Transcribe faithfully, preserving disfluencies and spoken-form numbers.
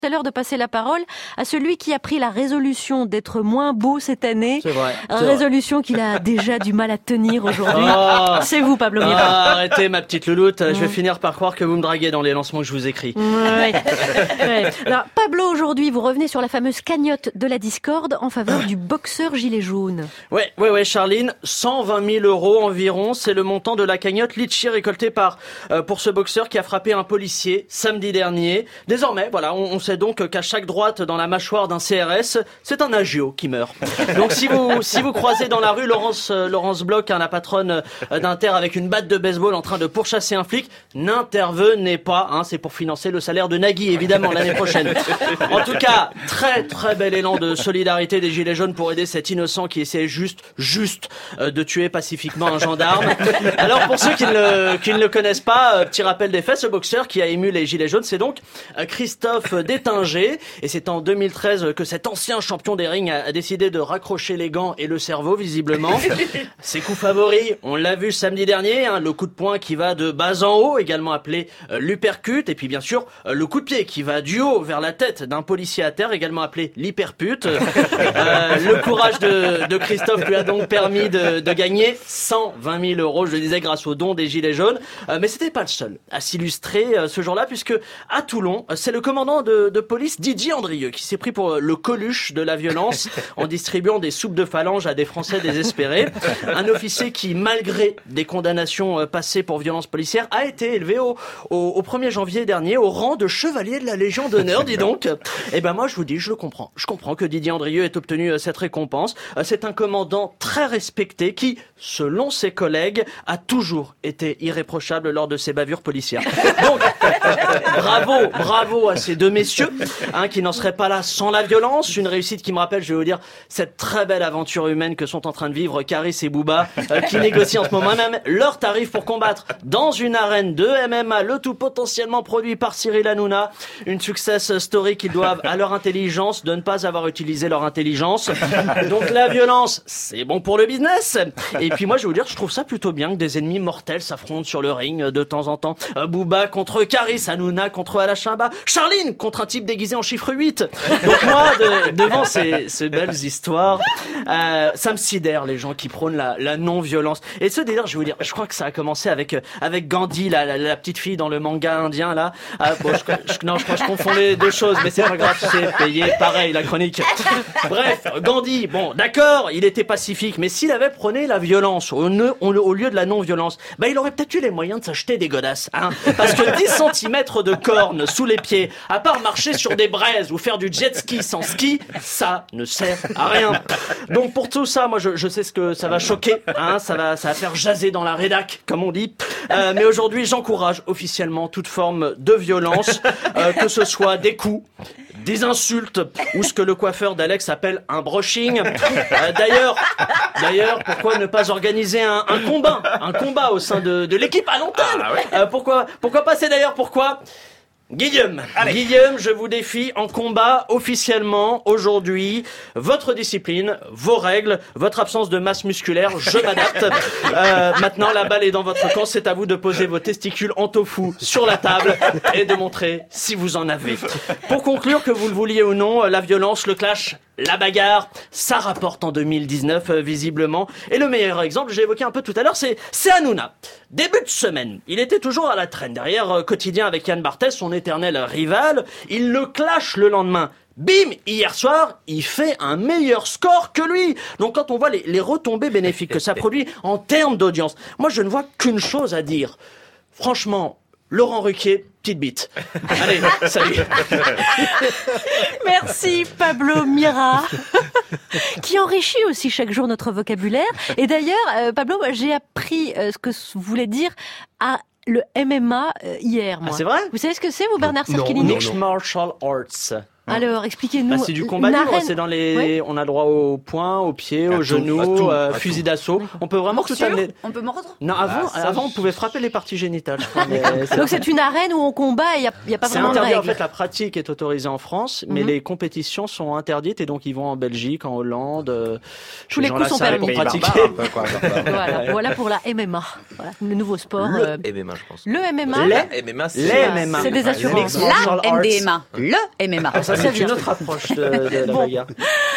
Tout à l'heure de passer la parole à celui qui a pris la résolution d'être moins beau cette année. C'est vrai. Une C'est résolution vrai. qu'il a déjà du mal à tenir aujourd'hui. Oh. C'est vous, Pablo Mira. Ah, arrêtez, ma petite louloute. Mmh. Je vais finir par croire que vous me draguez dans les lancements que je vous écris. Ouais. Ouais. Alors, Pablo, aujourd'hui, vous revenez sur la fameuse cagnotte de la discorde en faveur du boxeur gilet jaune. Ouais, ouais, ouais, Charline. cent vingt mille euros environ. C'est le montant de la cagnotte litchi récoltée par, euh, pour ce boxeur qui a frappé un policier samedi dernier. Désormais, voilà, on, on sait donc qu'à chaque droite dans la mâchoire d'un C R S, c'est un agio qui meurt. Donc si vous si vous croisez dans la rue Laurence euh, Laurence Bloch, hein, la patronne euh, d'Inter avec une batte de baseball en train de pourchasser un flic, n'intervenez pas, hein, c'est pour financer le salaire de Nagui évidemment l'année prochaine. En tout cas, très très bel élan de solidarité des gilets jaunes pour aider cet innocent qui essaie juste juste euh, de tuer pacifiquement un gendarme. Alors pour ceux qui ne le, qui ne le connaissent pas, euh, petit rappel des faits, ce boxeur qui a ému les gilets jaunes, c'est donc euh, Christophe Détinger. Et c'est en deux mille treize que cet ancien champion des rings a décidé de raccrocher les gants et le cerveau, visiblement. Ses coups favoris, on l'a vu samedi dernier, hein, le coup de poing qui va de bas en haut, également appelé euh, l'uppercut, et puis bien sûr, euh, le coup de pied qui va du haut vers la tête d'un policier à terre, également appelé l'hyperpute. Euh, le courage de, de Christophe lui a donc permis de, de gagner cent vingt mille euros, je le disais, grâce au don des gilets jaunes. Euh, mais c'était pas le seul à s'illustrer euh, ce jour-là, puisque à Toulon, c'est le commandant de, de police Didier Andrieux qui s'est pris pour le Coluche de la violence en distribuant des soupes de phalange à des Français désespérés. Un officier qui, malgré des condamnations passées pour violence policière, a été élevé au, au, au premier janvier dernier au rang de chevalier de la Légion d'honneur, dis donc. Et ben moi je vous dis, je le comprends. Je comprends que Didier Andrieux ait obtenu cette récompense. C'est un commandant très respecté qui, selon ses collègues, a toujours été irréprochable lors de ses bavures policières. Donc, bravo, bravo à ces deux messieurs, hein, qui n'en seraient pas là sans la violence. Une réussite qui me rappelle, je vais vous dire, cette très belle aventure humaine que sont en train de vivre Caris et Booba, euh, qui négocient en ce moment même leurs tarifs pour combattre dans une arène de M M A, le tout potentiellement produit par Cyril Hanouna. Une success story qu'ils doivent à leur intelligence de ne pas avoir utilisé leur intelligence. Donc la violence, c'est bon pour le business. Et puis moi, je vais vous dire, je trouve ça plutôt bien que des ennemis mortels s'affrontent sur le ring de temps en temps. Euh, Booba contre Caris, Hanouna contre Alachimba, Charline contre un type déguisé en chiffre huit. Donc moi, de, devant ces, ces belles histoires, euh, ça me sidère les gens qui prônent la, la non-violence. Et ce délire, je vais vous dire, je crois que ça a commencé avec avec Gandhi, la, la, la petite fille dans le manga indien là. Ah, bon, je, je, non, je crois que je confonds les deux choses, mais c'est pas grave, c'est payé pareil la chronique. Bref, Gandhi, bon, d'accord, il était pacifique, mais s'il avait prôné la violence au, ne, au, au lieu de la non-violence, bah il aurait peut-être eu les moyens de s'acheter des godasses, hein. Parce que dix centimètres de corne sous les pieds, à part marcher sur des braises ou faire du jet ski sans ski, ça ne sert à rien. Donc pour tout ça, moi je, je sais ce que ça va choquer, hein, ça va, ça va faire jaser dans la rédac, comme on dit. Euh, mais aujourd'hui, j'encourage officiellement toute forme de violence, euh, que ce soit des coups, des insultes ou ce que le coiffeur d'Alex appelle un brushing. Euh, d'ailleurs, d'ailleurs, pourquoi ne pas organiser un, un combat, un combat au sein de, de l'équipe à l'antenne? Ah, ouais. euh, Pourquoi, pourquoi pas? C'est d'ailleurs pourquoi. Guillaume, Allez. Guillaume, je vous défie en combat officiellement aujourd'hui. Votre discipline, vos règles, votre absence de masse musculaire, je m'adapte. Euh, maintenant, la balle est dans votre camp. C'est à vous de poser vos testicules en tofu sur la table et de montrer si vous en avez. Pour conclure, que vous le vouliez ou non, la violence, le clash, la bagarre, ça rapporte en deux mille dix-neuf, euh, visiblement. Et le meilleur exemple, j'ai évoqué un peu tout à l'heure, c'est, c'est Hanouna. Début de semaine, il était toujours à la traîne. Derrière euh, Quotidien avec Yann Barthès, son éternel rival, il le clash le lendemain. Bim, hier soir, il fait un meilleur score que lui. Donc quand on voit les, les retombées bénéfiques que ça produit en termes d'audience, moi je ne vois qu'une chose à dire. Franchement, Laurent Ruquier, petite bite. Allez, salut. Merci Pablo Mira, qui enrichit aussi chaque jour notre vocabulaire. Et d'ailleurs, euh, Pablo, j'ai appris euh, ce que voulait dire à le M M A euh, hier, moi. Ah, c'est vrai? Vous savez ce que c'est, vous, Bernard Cerquilini? Mixed Martial Arts. Alors, expliquez-nous. Bah, c'est du combat Une libre, arène- c'est dans les, Oui. on a le droit aux poings, aux pieds, À aux tout, genoux, à tout, euh, à fusil tout. d'assaut. On peut vraiment tout Morsure, amener. on peut mordre. Non, avant, Ah, ça, avant, on je- pouvait frapper les parties génitales, je crois. mais c'est- Donc c'est une arène où on combat et il n'y a, y a pas C'est vraiment de interdit, en règles. fait, la pratique est autorisée en France, mais Mhm. les compétitions sont interdites et donc ils vont en Belgique, en Hollande. euh, Tous ces les gens-là coups sont savent permis. pour Pays pratiquer. barbares, un peu, quoi, comme ça. Voilà, voilà pour la M M A. Voilà, le nouveau sport. Le euh, M M A, je pense. Le M M A. Les- La M M A, c'est les M M A. C'est des Ouais, assurances. Mixed Martial La Arts. M D M A. Le M M A. Ça, Très c'est bien. une autre approche de, de la Bon. bagarre.